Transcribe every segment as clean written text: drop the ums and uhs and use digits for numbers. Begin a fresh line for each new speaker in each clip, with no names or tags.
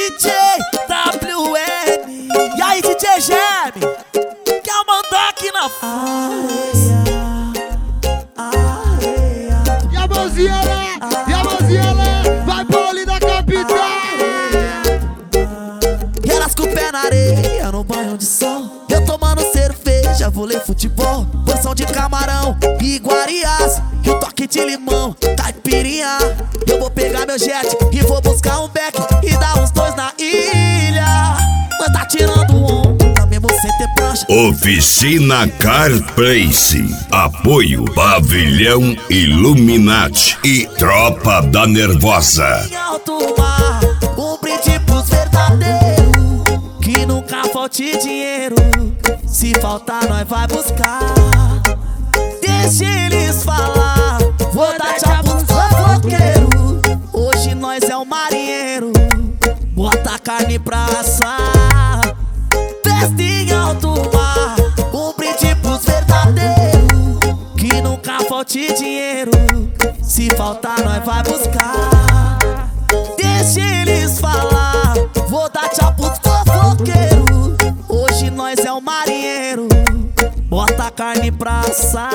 DJ WN. E aí, DJ Geme, quer mandar aqui na
E a mãozinha lá, vai pro ali da capital.
E elas com o pé na areia, no banho de sol. Eu tomando cerveja, vôlei, futebol, porção de camarão e iguarias, e o toque de limão, caipirinha. Eu vou pegar meu jet e vou buscar um beck e dar uns dois na ilha. Nós tá tirando onda, mesmo sem ter prancha.
Oficina Car Place. Apoio Pavilhão Illuminati e Tropa da Nervosa.
Em alto mar, um brinde pros verdadeiros, que nunca falte dinheiro. Se faltar, nós vai buscar. Deixa eles falar, vou dar tchau pros fofoqueiros. Hoje nós é o marinheiro, bota a carne pra assar. Festa em alto mar, um brinde pros verdadeiros, que nunca falte dinheiro. Se faltar, nós vai buscar. Deixa eles falar, vou dar tchau pros fofoqueiros. Hoje nós é o marinheiro, bota a carne pra assar.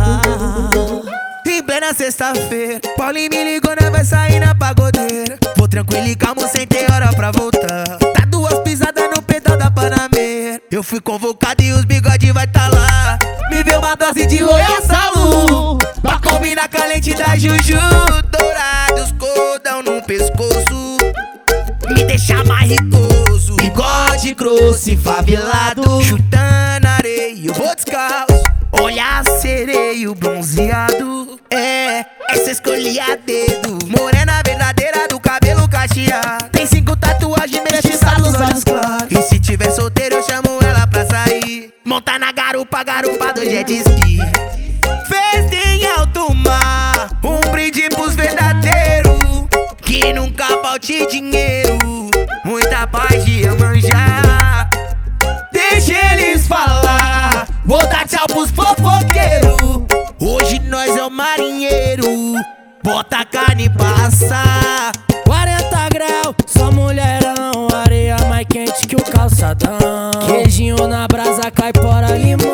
Em plena sexta-feira, Paulinho me ligou, nós vai sair na pagodeira. Vou tranquilo e calmo, sem ter hora pra voltar. Tá duas pisadas no pedal da Panameira. Eu fui convocado e os bigode vai tá lá. Me deu uma dose de Royal Salu, pra combinar com a lente da Juju. Dourados, cordão no pescoço, me deixa mais ricoso. Bigode grosso e favelado, chutando areia, eu vou descalço. Olhar sereio bronzeado, essa escolhi a dedo. Morena verdadeira do cabelo cacheado, tem 5 tatuagens, mestiça nos olhos claros. E se tiver solteiro eu chamo ela pra sair, montar na garupa do jet ski. Festa em alto mar, um brinde pros verdadeiros, que nunca falte dinheiro, muita paz de Iemanjá. Deixa eles falar, vou dar tchau pros fofoqueiros. Hoje nós é o marinheiro, bota a carne pra assar.
40 graus, só mulherão, areia mais quente que o calçadão. Queijinho na brasa, caipora, limão.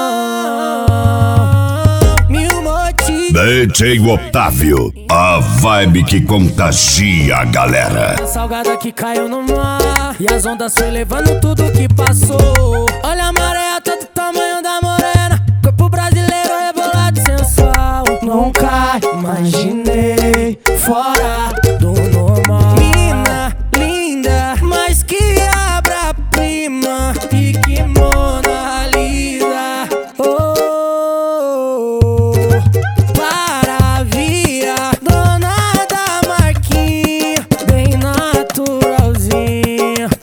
Mil motivos.
DJ Otávio, a vibe que contagia a galera.
A salgada que caiu no mar, e as ondas foi levando tudo que passou. Olha a maré, todo o tamanho da morena, corpo brasileiro rebolado e sensual. Nunca imaginei fora do normal. Mina, linda, mas que obra-prima, e que Mona Lisa. Oh, maravilha, dona da marquinha, bem naturalzinha.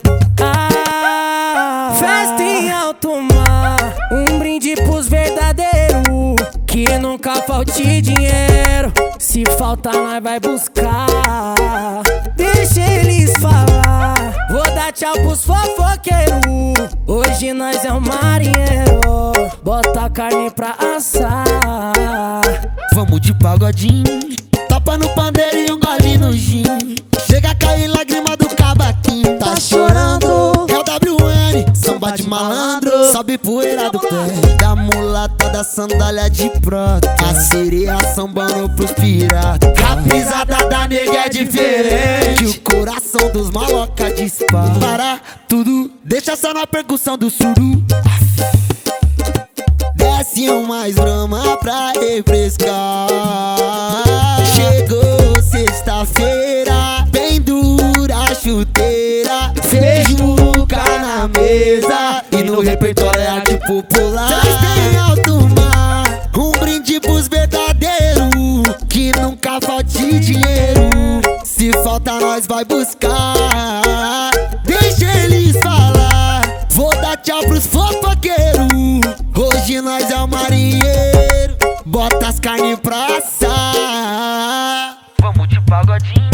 Festa em alto mar, um brinde pros verdadeiros, que nunca falte dinheiro. Se faltar, nós vai buscar. Deixa eles falar, vou dar tchau pros fofoqueiros. Hoje nós é o marinheiro, bota a carne pra assar.
Vamos de pagodinho, tapa no pandeiro e um gole no gin. Chega a cair lágrima do cavaquinho. Tá chorando, é o WN, samba de malandro. Sobe poeira do pé da mulata da sandália de prata. A sereia sambando pros piratas. A pisada da nega é diferente, o coração dos maloca dispara. Para tudo, deixa só na percussão do suru. Desce mais brama pra refrescar. Chegou sexta-feira, bem dura a chuteira. Feijuca na mesa e no repertório é arte popular. Festa em alto mar, um brinde pros verdadeiros, que nunca falte dinheiro. Se falta, nós vai buscar. Deixa eles falar, vou dar tchau pros fofoqueiros. Hoje nós é o marinheiro, bota as carnes pra assar.
Vamos de pagodinho.